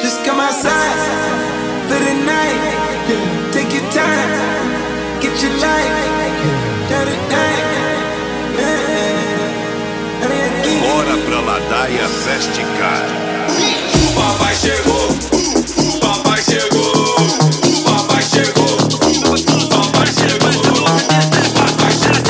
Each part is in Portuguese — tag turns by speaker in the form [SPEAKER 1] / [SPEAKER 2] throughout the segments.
[SPEAKER 1] Just come outside for the night. Take your time, get your life.
[SPEAKER 2] Bora pra Ladaia Festicar.
[SPEAKER 3] O papai chegou, o papai chegou, o papai chegou, o papai chegou, o papai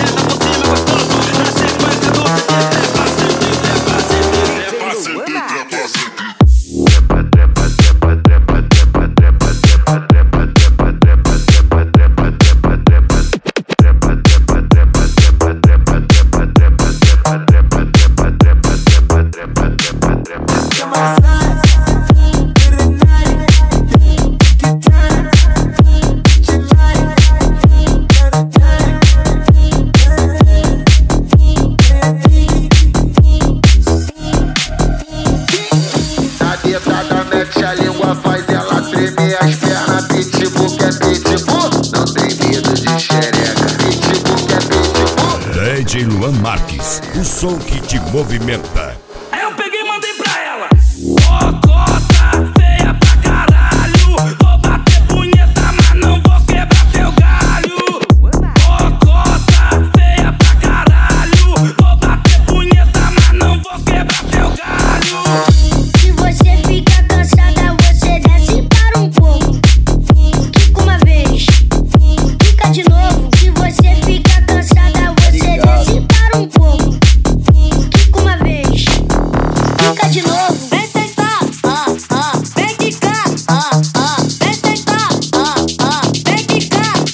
[SPEAKER 4] a língua faz ela tremer as pernas. Pitbull que é pitbull, não tem medo de xereca. Pitbull que é pitbull.
[SPEAKER 2] DJ Luan Marques, o som que te movimenta.
[SPEAKER 5] Aí eu peguei e mandei pra ela: ô cota, feia pra caralho. Vou bater punheta, mas não vou quebrar teu galho. Ô cota, feia pra caralho. Vou bater punheta, mas não vou quebrar teu galho.
[SPEAKER 6] Se você fica cansada, você desce para um pouco. Quica uma vez, quica de novo. Se você fica cansada, você desce para um pouco. Quica uma vez, quica de novo. Vem sentar, vem quicar, vem sentar, vem quicar.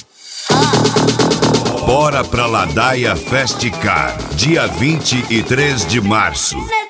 [SPEAKER 2] Bora pra Ladaia Festicar, dia 23 de março.